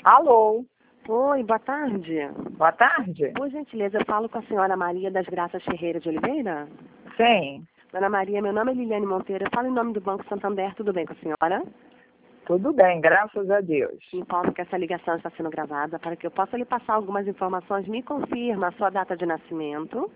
Alô, Oi, boa tarde. boa tarde. Por gentileza, eu falo com a senhora Maria das Graças Ferreira de Oliveira? Sim, Dona Maria, meu nome é Liliane Monteiro, eu falo em nome do Banco Santander, tudo bem com a senhora? tudo bem, graças a Deus. Informo que essa ligação está sendo gravada para que eu possa lhe passar algumas informações. Me confirma a sua data de nascimento,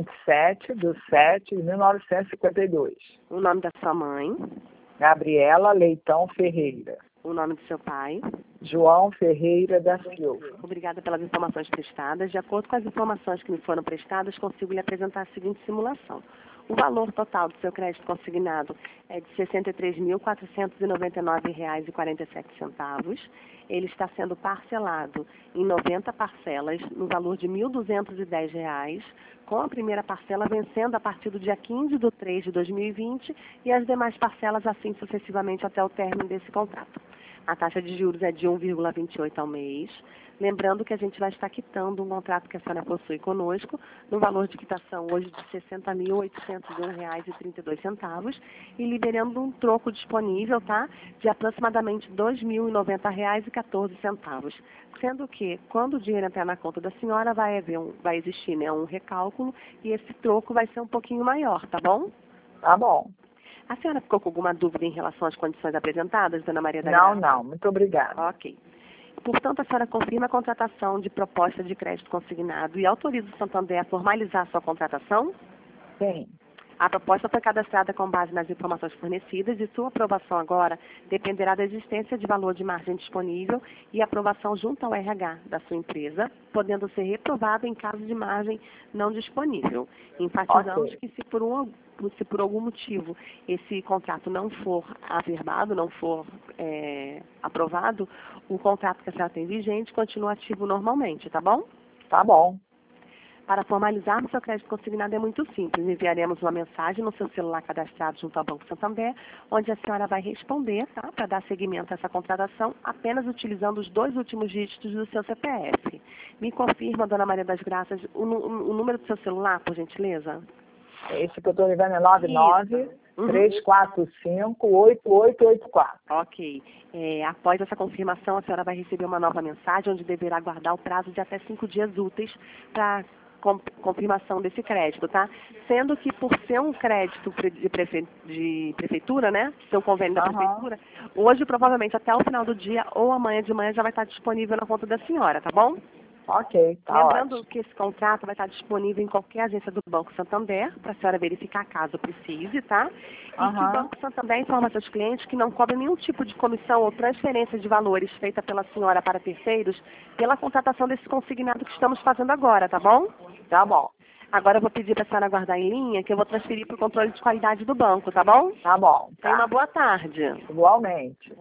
27/7/1952. o nome da sua mãe, Gabriela Leitão Ferreira. o nome do seu pai. João Ferreira da Silva. Obrigada pelas informações prestadas. De acordo com as informações que me foram prestadas, consigo lhe apresentar a seguinte simulação. O valor total do seu crédito consignado é de R$ 63.499,47. Ele está sendo parcelado em 90 parcelas, no valor de R$ 1.210, com a primeira parcela vencendo a partir do dia 15/3/2020 e as demais parcelas assim sucessivamente até o término desse contrato. A taxa de juros é de 1,28 ao mês. Lembrando que a gente vai estar quitando um contrato que a senhora possui conosco, no valor de quitação hoje de R$ 60.801,32 e liberando um troco disponível, tá? De aproximadamente R$ 2.090,14. Sendo que, quando o dinheiro entrar na conta da senhora, vai existir, né, um recálculo e esse troco vai ser um pouquinho maior, tá bom? Tá bom. A senhora ficou com alguma dúvida em relação às condições apresentadas, dona Maria da Não, Graça? não, muito obrigada. Ok. Portanto, a senhora confirma a contratação de proposta de crédito consignado e autoriza o Santander a formalizar sua contratação? Sim, A proposta foi cadastrada com base nas informações fornecidas e sua aprovação agora dependerá da existência de valor de margem disponível e aprovação junto ao RH da sua empresa, podendo ser reprovada em caso de margem não disponível. Enfatizamos ok, que se por algum motivo esse contrato não for averbado, não for aprovado, o contrato que a senhora tem vigente continua ativo normalmente, tá bom? tá bom. Para formalizarmos seu crédito consignado é muito simples. Enviaremos uma mensagem no seu celular cadastrado junto ao Banco Santander, onde a senhora vai responder, tá? Para dar seguimento a essa contratação, apenas utilizando os 2 últimos dígitos do seu CPF. Me confirma, dona Maria das Graças, o número do seu celular, por gentileza? Esse que eu estou ligando é 99 Uhum. 345 8884. Ok. Após essa confirmação, a senhora vai receber uma nova mensagem, onde deverá aguardar o prazo de até 5 dias úteis para confirmação desse crédito, tá? Sendo que por ser um crédito de prefeitura, né? Ser um convênio da Aham, prefeitura, hoje provavelmente até o final do dia ou amanhã de manhã já vai estar disponível na conta da senhora, tá bom? ok, tá Lembrando ótimo. que esse contrato vai estar disponível em qualquer agência do Banco Santander, para a senhora verificar caso precise, tá? E que o Aham, Banco Santander informa seus clientes que não cobra nenhum tipo de comissão ou transferência de valores feita pela senhora para terceiros pela contratação desse consignado que estamos fazendo agora, tá bom? tá bom, Agora eu vou pedir para a senhora aguardar em linha, que eu vou transferir para o controle de qualidade do banco, tá bom? tá bom, Tenha uma tá. boa tarde. Igualmente.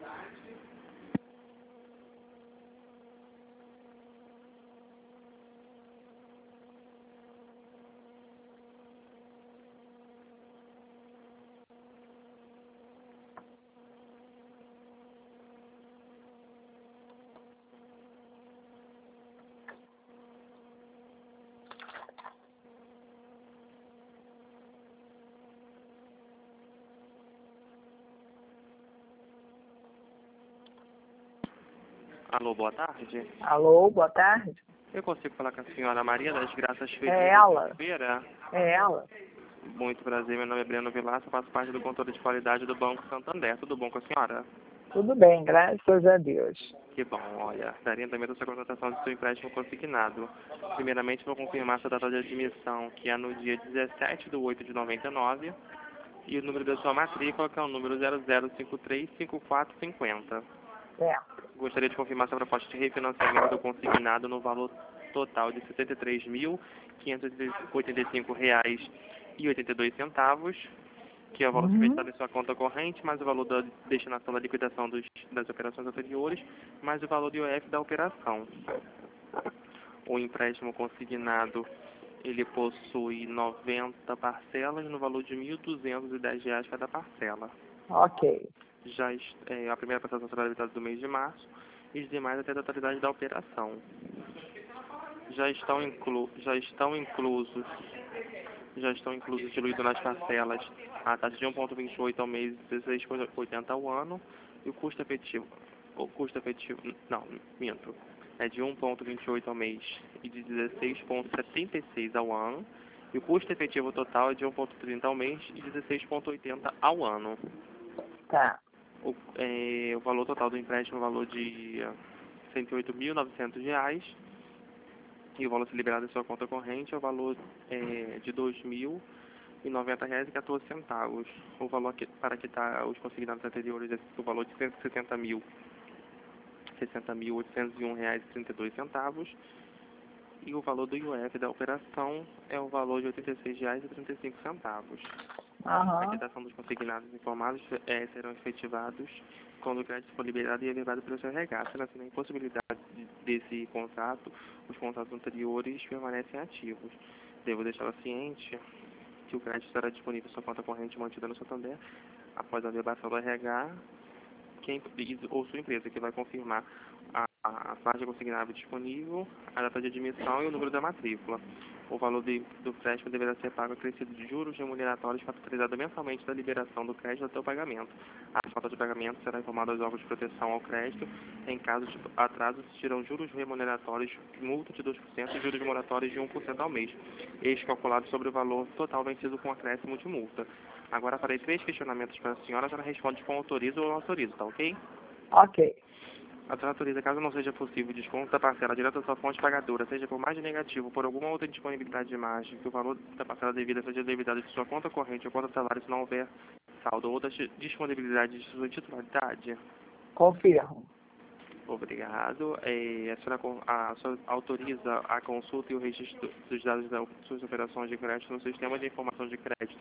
Alô, boa tarde. Alô, boa tarde. Eu consigo falar com a senhora Maria das Graças É Ferreira de ela, Oliveira? é ela. Muito prazer, meu nome é Breno Vilaça, faço parte do controle de qualidade do Banco Santander. Tudo bom com a senhora? Tudo bem, graças a Deus. Que bom, olha, daria andamento a sua contratação de seu empréstimo consignado. Primeiramente, vou confirmar sua data de admissão, que é no dia 17/8/99, e o número da sua matrícula, que é o número 00535450. Certo. Gostaria de confirmar sua proposta de refinanciamento do consignado no valor total de R$ 63.585,82, que é o valor acreditado em sua conta corrente, mais o valor da destinação da liquidação das operações anteriores, mais o valor do IOF da operação. O empréstimo consignado, ele possui 90 parcelas no valor de R$ 1.210 cada parcela. Ok. A primeira prestação será debitada do mês de março e os demais até a totalidade da operação. Já estão inclusos, diluído nas parcelas, a taxa de 1,28 ao mês e 16,80 ao ano, e o custo efetivo o custo efetivo, não, minto, é de 1,28 ao mês e de 16,76 ao ano. E o custo efetivo total é de 1,30 ao mês e 16,80 ao ano. Tá. O valor total do empréstimo é o valor de R$ 108.900. E o valor a ser liberado em sua conta corrente é o valor de R$ 2.090,14. O valor para quitar os consignados anteriores é o valor de R$ 60.801,32. E o valor do IOF da operação é o valor de R$ 86,35. A Aham. quitação dos consignados informados serão efetivados quando o crédito for liberado e averbado pelo seu RH. Sendo assim, a impossibilidade desse contrato, os contratos anteriores permanecem ativos. Devo deixá-la ciente que o crédito estará disponível em sua conta corrente mantida no Santander após a averbação do RH ou sua empresa, que vai confirmar a taxa consignável disponível, a data de admissão e o número da matrícula. O valor do crédito deverá ser pago acrescido de juros remuneratórios factorizado mensalmente da liberação do crédito até o pagamento. A falta de pagamento será informada aos órgãos de proteção ao crédito. Em caso de atraso, existirão juros remuneratórios, multa de 2% e juros moratórios de 1% ao mês, estes calculados sobre o valor total vencido com acréscimo de multa. Agora farei 3 questionamentos para a senhora, a senhora responde com autorizo ou não autorizo, tá ok? Ok. A senhora autoriza, caso não seja possível, desconto da parcela direto da sua fonte pagadora, seja por margem negativa ou por alguma outra indisponibilidade de margem, que o valor da parcela devida seja devidado de sua conta corrente ou conta salário se não houver saldo ou da disponibilidade de sua titularidade. Confirmo. Obrigado. A senhora autoriza a consulta e o registro dos dados das suas operações de crédito no sistema de informação de crédito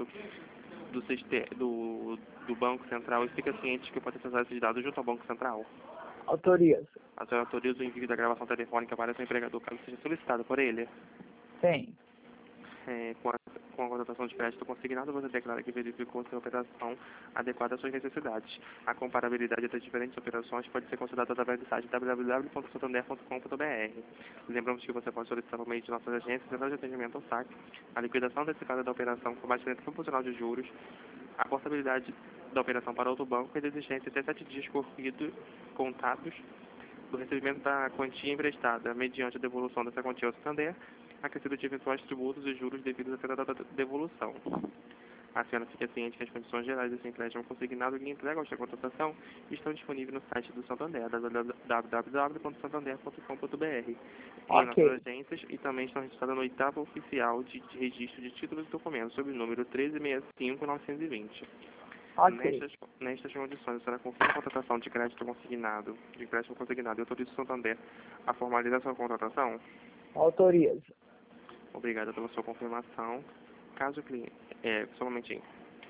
do Banco Central e fica ciente que pode acessar esses dados junto ao Banco Central? Autorizo. A senhora autoriza o envio da gravação telefônica para seu empregador caso seja solicitado por ele? Sim. Com a contratação de crédito consignado, você declara que verificou sua operação adequada às suas necessidades. A comparabilidade das diferentes operações pode ser consultada através do site www.santander.com.br. Lembramos que você pode solicitar por meio de nossas agências, central de atendimento ao saque, a liquidação antecipada da operação com baixamento proporcional de juros, a portabilidade da operação para outro banco e a desistência até 7 dias contados do recebimento da quantia emprestada, mediante a devolução dessa quantia ao Santander, acrescido de eventuais tributos e juros devidos à data da devolução. A senhora fica ciente que as condições gerais desse empréstimo consignado que entrega à sua contratação estão disponíveis no site do Santander, www.santander.com.br, em nossas agências, e também estão registradas no 8º Oficial de Registro de Títulos e Documentos, sob o número 1365-920. Ok. Nestas condições, a senhora confirma a contratação de crédito consignado, de empréstimo consignado e autoriza o Santander a formalizar sua contratação? Autorizo. Obrigado pela sua confirmação. Caso o cliente... só um momentinho.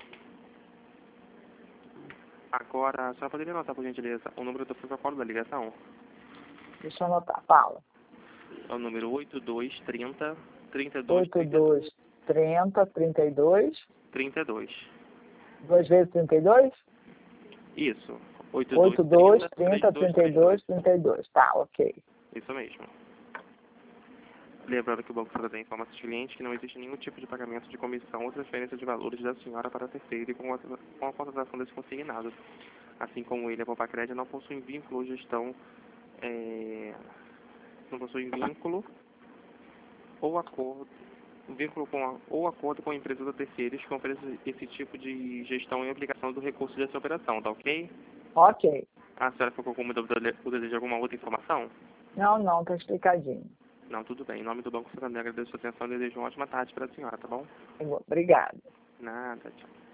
Agora, a senhora poderia anotar, por gentileza, o número do protocolo da ligação? Deixa eu anotar. Fala. É o número 8230 8230 32. 2 vezes 32? Isso. 8230 32. Tá, ok. Isso mesmo. Lembrando que o Banco Santander informa aos clientes que não existe nenhum tipo de pagamento de comissão ou transferência de valores da senhora para ser feito com a contratação desse consignado. Assim como ele, a Popacred não possui vínculo ou gestão, não possui vínculo ou acordo, acordo com a empresa ou terceiros que oferece esse tipo de gestão e aplicação do recurso dessa operação, tá ok? Ok. A senhora ficou com dúvida ou deseja alguma outra informação? Não, tá explicadinho. Não, tudo bem. Em nome do Banco Santander, agradeço a sua atenção e desejo uma ótima tarde para a senhora, tá bom? Obrigada. Nada, tchau.